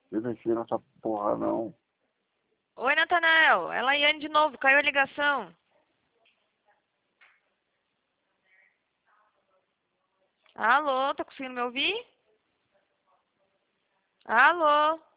Eu mexi nessa porra, não. Oi, Natanael. É Laiane de novo. Caiu a ligação. Alô, tá conseguindo me ouvir? Alô?